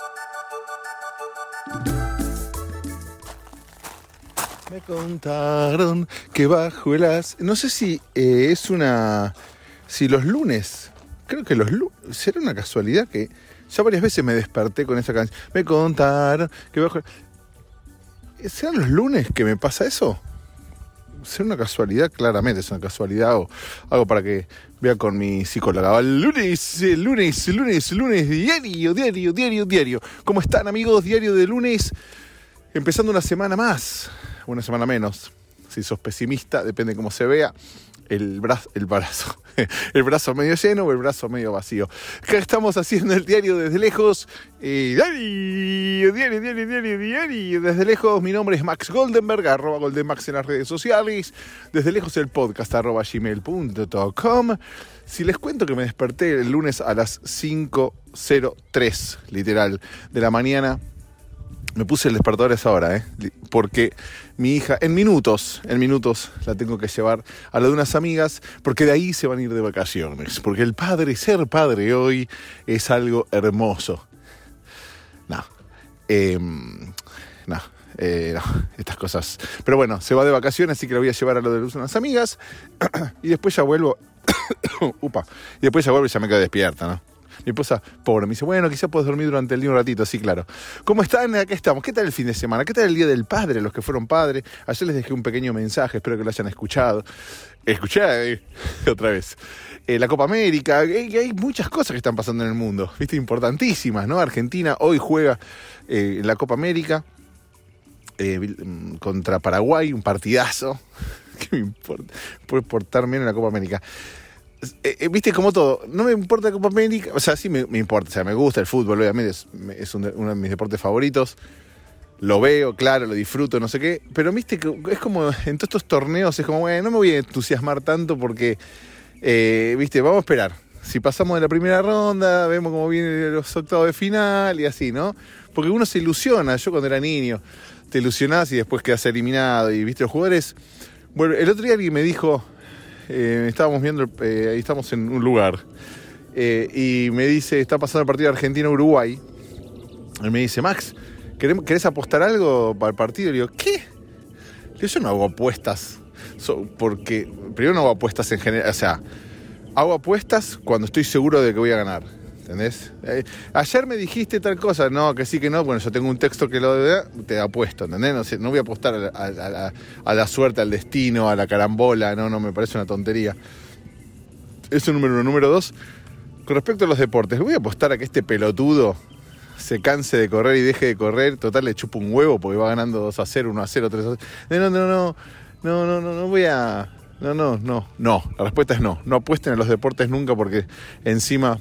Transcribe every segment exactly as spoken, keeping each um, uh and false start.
Me contaron que bajo el as... No sé si eh, es una... Si los lunes... Creo que los lunes... ¿Será una casualidad que... Ya varias veces me desperté con esa canción. Me contaron que bajo... ¿Serán los lunes que me pasa eso? ¿Será una casualidad? Claramente es una casualidad. Hago, hago para que vea con mi psicóloga. El lunes, el lunes, el lunes, el lunes, diario, diario, diario, diario. ¿Cómo están, amigos? Diario de lunes. Empezando una semana más. Una semana menos. Si sos pesimista, depende de cómo se vea. El brazo, el brazo, el brazo medio lleno o el brazo medio vacío. Acá estamos haciendo el diario desde lejos. Eh, diario, diario, diario, diario, diario. Desde lejos, mi nombre es Max Goldenberg, arroba Goldenmax en las redes sociales. Desde lejos el podcast, arroba gmail punto com. Si les cuento que me desperté el lunes a las cinco cero tres, literal, de la mañana. Me puse el despertador a esa hora, ¿eh? Porque mi hija, en minutos, en minutos la tengo que llevar a la de unas amigas, porque de ahí se van a ir de vacaciones. Porque el padre, ser padre hoy, es algo hermoso. No, eh, no, eh, no, estas cosas. Pero bueno, se va de vacaciones, así que la voy a llevar a lo de unas amigas. Y después ya vuelvo. Upa. Y después ya vuelvo y ya me quedo despierta, ¿no? Mi esposa, pobre, me dice, bueno, quizás puedes dormir durante el día un ratito. Sí, claro. ¿Cómo están? Acá estamos. ¿Qué tal el fin de semana? ¿Qué tal el Día del Padre? Los que fueron padres. Ayer les dejé un pequeño mensaje, espero que lo hayan escuchado. Escuché, eh, otra vez. Eh, la Copa América. Eh, hay muchas cosas que están pasando en el mundo, ¿viste? Importantísimas, ¿no? Argentina hoy juega eh, en la Copa América eh, contra Paraguay, un partidazo. ¿Qué me importa? Puede portar bien en la Copa América. Eh, eh, Viste, como todo, no me importa la Copa América, o sea, sí me, me importa, o sea, me gusta el fútbol, obviamente es, es un, uno de mis deportes favoritos, lo veo, claro, lo disfruto, no sé qué, pero viste que es como, en todos estos torneos es como, bueno, no me voy a entusiasmar tanto porque, eh, viste, vamos a esperar, si pasamos de la primera ronda, vemos cómo vienen los octavos de final y así, ¿no? Porque uno se ilusiona, yo cuando era niño, te ilusionás y después quedas eliminado y, viste, los jugadores, bueno, el otro día alguien me dijo... Eh, estábamos viendo, eh, ahí estamos en un lugar eh, y me dice, está pasando el partido de Argentina-Uruguay y me dice, Max, ¿querés, ¿querés apostar algo para el partido? Y le digo, ¿qué? Le digo, yo no hago apuestas so, porque, primero no hago apuestas en general, o sea, hago apuestas cuando estoy seguro de que voy a ganar, ¿entendés? Eh, ayer me dijiste tal cosa, no, que sí, que no, bueno, yo tengo un texto que lo de, te apuesto, ¿entendés? No sé, no voy a apostar a, a, a, la, a la suerte, al destino, a la carambola, no, no, me parece una tontería. Eso número uno. Número dos, con respecto a los deportes, voy a apostar a que este pelotudo se canse de correr y deje de correr, total le chupa un huevo porque va ganando dos a cero, uno a cero, tres a cero. No, no, no, no, no, no, no voy a... No, no, no, no, la respuesta es no, no apuesten a los deportes nunca porque encima...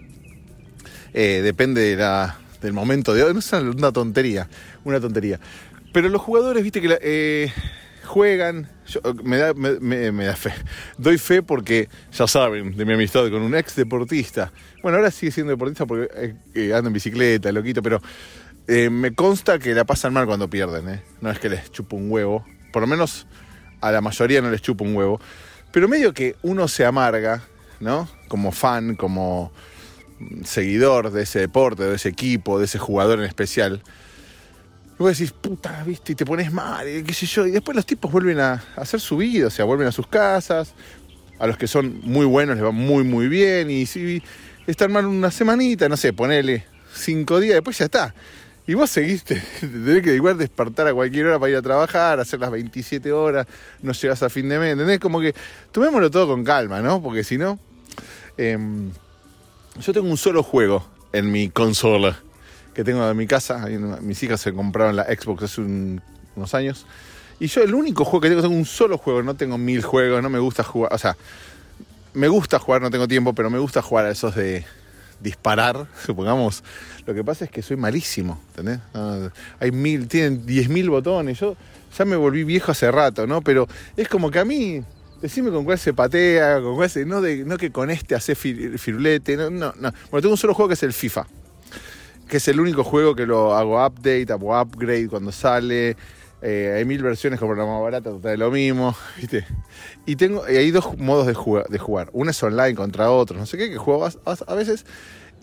Eh, depende de la, del momento de hoy, no es una tontería, una tontería. Pero los jugadores, viste que la, eh, juegan, yo, me, da, me, me, me da fe, doy fe porque ya saben de mi amistad con un ex deportista. Bueno, ahora sigue siendo deportista porque eh, eh, anda en bicicleta, loquito, pero eh, me consta que la pasan mal cuando pierden, ¿eh? No es que les chupa un huevo, por lo menos a la mayoría no les chupa un huevo, pero medio que uno se amarga, ¿no? Como fan, como... seguidor de ese deporte, de ese equipo, de ese jugador en especial. Y vos decís, puta, viste, y te pones mal, qué sé yo, y después los tipos vuelven a hacer su vida, o sea, vuelven a sus casas, a los que son muy buenos les va muy muy bien, y si están mal una semanita, no sé, ponele cinco días, después ya está. Y vos seguiste, tenés que igual despertar a cualquier hora para ir a trabajar, hacer las veintisiete horas, no llegás a fin de mes, ¿entendés? Como que tomémoslo todo con calma, ¿no? Porque si no... Eh, Yo tengo un solo juego en mi consola que tengo en mi casa. Mis hijas se compraron la Xbox hace un, unos años. Y yo el único juego que tengo, tengo un solo juego. No tengo mil juegos, no me gusta jugar. O sea, me gusta jugar, no tengo tiempo, pero me gusta jugar a esos de disparar, supongamos. Lo que pasa es que soy malísimo, ¿entendés? No, hay mil, tienen diez mil botones. Yo ya me volví viejo hace rato, ¿no? Pero es como que a mí... Decime con cuál se patea, con cuál se... No, de, no que con este hace firulete, no, no, no. Bueno, tengo un solo juego que es el FIFA. Que es el único juego que lo hago update, hago upgrade cuando sale. Eh, hay mil versiones como la más barata, total de lo mismo, ¿viste? Y tengo, y hay dos modos de jugar, de jugar. Uno es online contra otros, no sé qué, que juego a, a veces.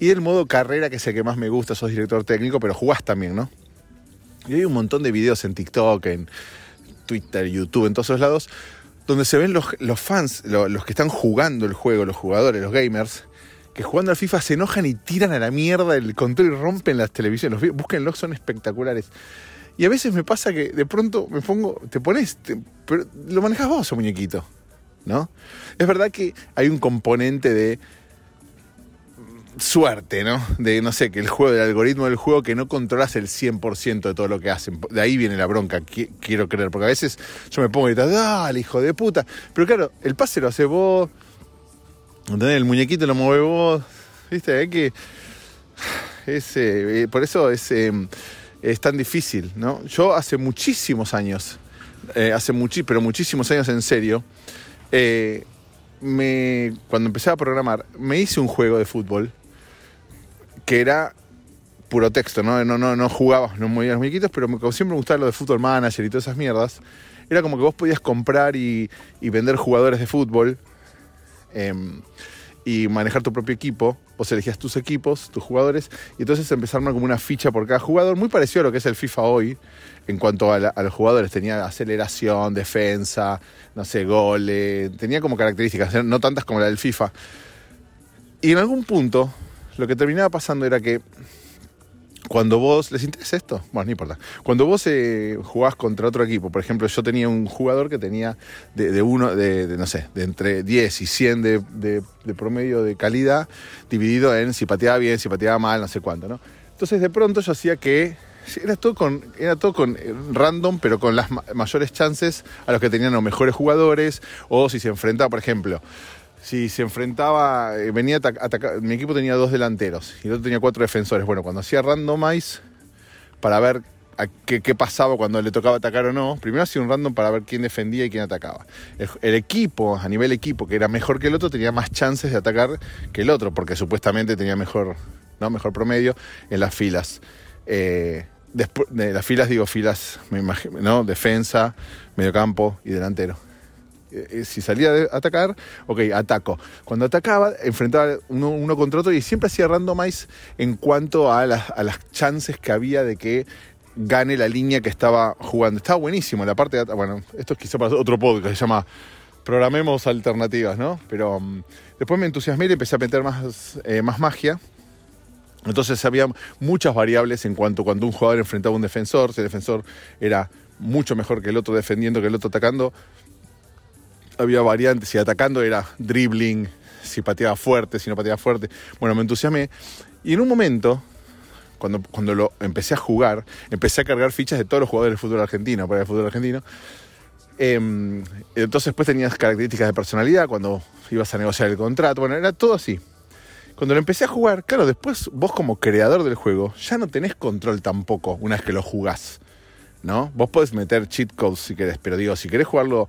y el modo carrera, que es el que más me gusta, sos director técnico, pero jugás también, ¿no? Y hay un montón de videos en TikTok, en Twitter, YouTube, en todos esos lados, donde se ven los, los fans, los, los que están jugando el juego, los jugadores, los gamers, que jugando al FIFA se enojan y tiran a la mierda el control y rompen las televisiones. Los, búsquenlos, son espectaculares. Y a veces me pasa que de pronto me pongo, te pones, te, pero lo manejás vos, o muñequito, ¿no? Es verdad que hay un componente de suerte, ¿no? De, no sé, que el juego, del algoritmo del juego, que no controlas el cien por ciento de todo lo que hacen. De ahí viene la bronca, quiero creer, porque a veces yo me pongo y gritar, dale, hijo de puta. Pero claro, el pase lo hace vos, ¿entendés? El muñequito lo mueve vos, ¿viste? Es que es, eh, por eso es... Eh, es tan difícil, ¿no? Yo hace muchísimos años, eh, hace muchi- pero muchísimos años en serio, eh, me, cuando empecé a programar, me hice un juego de fútbol que era puro texto, ¿no? No, no, no jugaba, no movía los muñequitos, pero me, como siempre me gustaba lo de Football Manager y todas esas mierdas, era como que vos podías comprar y, y vender jugadores de fútbol, eh, y manejar tu propio equipo. Vos elegías tus equipos, tus jugadores, y entonces empezaron como una ficha por cada jugador, muy parecido a lo que es el FIFA hoy, en cuanto a, la, a los jugadores. Tenía aceleración, defensa, no sé, goles, tenía como características, no tantas como la del FIFA. Y en algún punto, lo que terminaba pasando era que cuando vos... ¿Les interesa esto? Bueno, no importa. Cuando vos eh, jugás contra otro equipo, por ejemplo, yo tenía un jugador que tenía de, de uno, de, de no sé, de entre diez y cien de, de, de promedio de calidad, dividido en si pateaba bien, si pateaba mal, no sé cuánto, ¿no? Entonces de pronto yo hacía que... Era todo con, era todo con random, pero con las ma- mayores chances a los que tenían los mejores jugadores, o si se enfrentaba, por ejemplo... Si se enfrentaba, eh, venía a atacar, mi equipo tenía dos delanteros y el otro tenía cuatro defensores. Bueno, cuando hacía randomize para ver a qué, qué pasaba cuando le tocaba atacar o no, primero hacía un random para ver quién defendía y quién atacaba. El, el equipo, a nivel equipo, que era mejor que el otro, tenía más chances de atacar que el otro, porque supuestamente tenía mejor, ¿no? mejor promedio en las filas. Eh, después de las filas, digo filas, me imagino, ¿no? Defensa, mediocampo y delantero. Si salía a atacar, ok, ataco. Cuando atacaba, enfrentaba uno, uno contra otro y siempre hacía randomize en cuanto a las, a las chances que había de que gane la línea que estaba jugando. Estaba buenísimo la parte de... Bueno, esto es quizá para otro podcast, se llama Programemos Alternativas, ¿no? Pero um, después me entusiasmé y empecé a meter más, eh, más magia. Entonces había muchas variables en cuanto a cuando un jugador enfrentaba a un defensor, si el defensor era mucho mejor que el otro defendiendo, que el otro atacando. Había variantes, si atacando era dribbling, si pateaba fuerte, si no pateaba fuerte. Bueno, me entusiasmé. Y en un momento, cuando, cuando lo empecé a jugar, empecé a cargar fichas de todos los jugadores del fútbol argentino, para el fútbol argentino. Eh, entonces después tenías características de personalidad, cuando ibas a negociar el contrato. Bueno, era todo así. Cuando lo empecé a jugar, claro, después vos como creador del juego, ya no tenés control tampoco una vez que lo jugás, ¿no? Vos podés meter cheat codes si querés, pero digo, si querés jugarlo...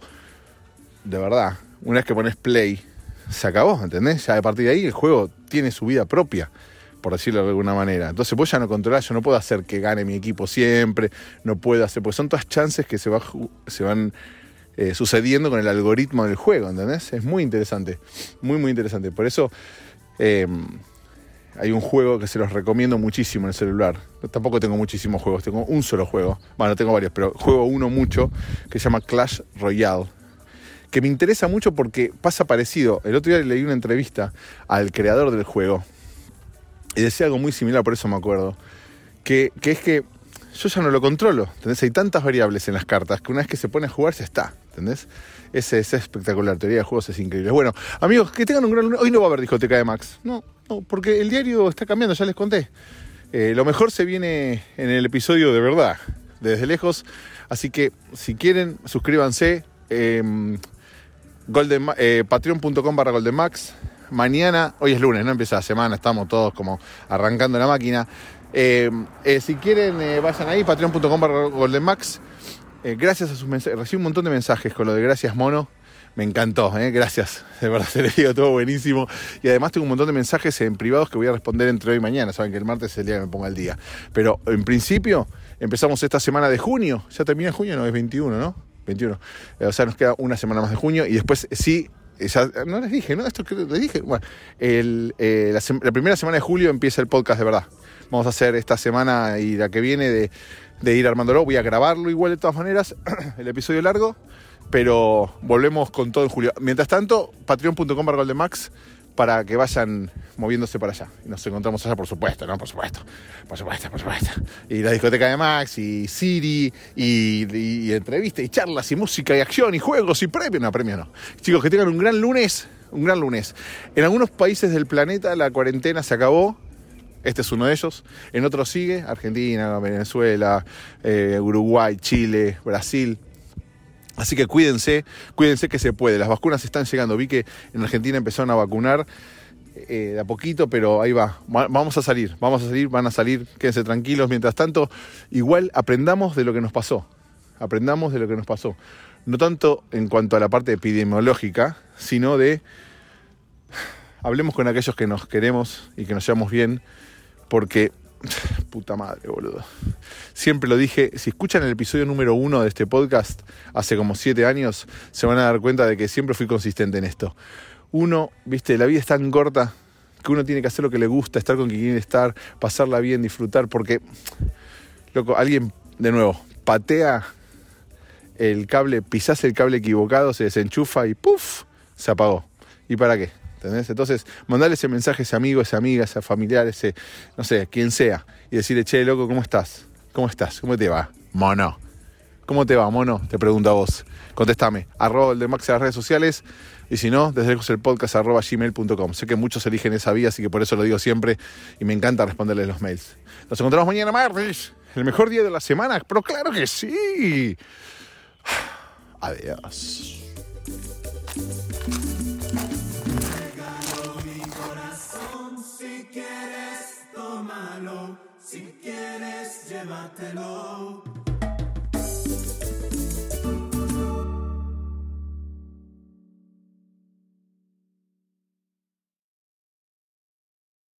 De verdad, una vez que pones play, se acabó, ¿entendés? Ya a partir de ahí el juego tiene su vida propia, por decirlo de alguna manera. Entonces vos ya no controlás, yo no puedo hacer que gane mi equipo siempre, no puedo hacer, porque son todas chances que se, va, se van eh, sucediendo con el algoritmo del juego, ¿entendés? Es muy interesante, muy muy interesante. Por eso eh, hay un juego que se los recomiendo muchísimo en el celular. Yo tampoco tengo muchísimos juegos, tengo un solo juego, bueno, tengo varios, pero juego uno mucho, que se llama Clash Royale, que me interesa mucho porque pasa parecido. El otro día leí una entrevista al creador del juego y decía algo muy similar, por eso me acuerdo, que, que es que yo ya no lo controlo, ¿entendés? Hay tantas variables en las cartas que una vez que se pone a jugar ya está, ¿entendés? Ese es espectacular, teoría de juegos es increíble. Bueno, amigos, que tengan un gran lunes. Hoy no va a haber discoteca de Max, no, no, porque el diario está cambiando, ya les conté. Eh, lo mejor se viene en el episodio de verdad, desde lejos, así que si quieren, suscríbanse. Eh, Golden, eh, patreon punto com barra goldenmax. Mañana, hoy es lunes, no empieza la semana, estamos todos como arrancando la máquina. Eh, eh, si quieren, eh, vayan ahí, patreon punto com barra goldenmax. Eh, gracias a sus mensajes, recibí un montón de mensajes con lo de gracias mono. Me encantó, eh, gracias, de verdad se les digo todo buenísimo. Y además tengo un montón de mensajes en privados que voy a responder entre hoy y mañana. Saben que el martes es el día que me ponga al día. Pero en principio, empezamos esta semana de junio. Ya termina junio, no, es veintiuno, ¿no? veintiuno. O sea, nos queda una semana más de junio y después sí ya, no les dije, ¿no? Esto que les dije. Bueno, el, eh, la, la primera semana de julio empieza el podcast de verdad. Vamos a hacer esta semana y la que viene de, de ir armándolo. Voy a grabarlo igual de todas maneras, el episodio largo, pero volvemos con todo en julio. Mientras tanto, patreon punto com barra goldemax para que vayan moviéndose para allá. Y nos encontramos allá, por supuesto, ¿no? Por supuesto, por supuesto, por supuesto. Y la discoteca de Max, y Siri, y, y, y entrevistas, y charlas, y música, y acción, y juegos, y premios. No, premios no. Chicos, que tengan un gran lunes, un gran lunes. En algunos países del planeta la cuarentena se acabó. Este es uno de ellos. En otros sigue, Argentina, Venezuela, eh, Uruguay, Chile, Brasil. Así que cuídense, cuídense que se puede. Las vacunas están llegando. Vi que en Argentina empezaron a vacunar eh, de a poquito, pero ahí va. va. Vamos a salir, vamos a salir, van a salir. Quédense tranquilos. Mientras tanto, igual aprendamos de lo que nos pasó. Aprendamos de lo que nos pasó. No tanto en cuanto a la parte epidemiológica, sino de... Hablemos con aquellos que nos queremos y que nos llevamos bien, porque... Puta madre, boludo. Siempre lo dije, si escuchan el episodio número uno de este podcast, hace como siete años, se van a dar cuenta de que siempre fui consistente en esto. Uno, viste, la vida es tan corta que uno tiene que hacer lo que le gusta, estar con quien quiere estar, pasarla bien, disfrutar, porque, loco, alguien, de nuevo, patea el cable, pisás el cable equivocado, se desenchufa y ¡puf! Se apagó. ¿Y para qué? ¿Entendés? Entonces, mandarle ese mensaje a ese amigo, a esa amiga, a ese familiar, ese, no sé, quien sea, y decirle, che, loco, ¿cómo estás? ¿Cómo estás? ¿Cómo te va? Mono. ¿Cómo te va, mono? Te pregunto a vos. Contéstame. Arroba el de Max en las redes sociales. Y si no, desde lejos el podcast arroba gmail punto com. Sé que muchos eligen esa vía, así que por eso lo digo siempre. Y me encanta responderles los mails. Nos encontramos mañana martes. El mejor día de la semana. Pero claro que sí. Adiós. Si quieres, tómalo. Si quieres, llévatelo.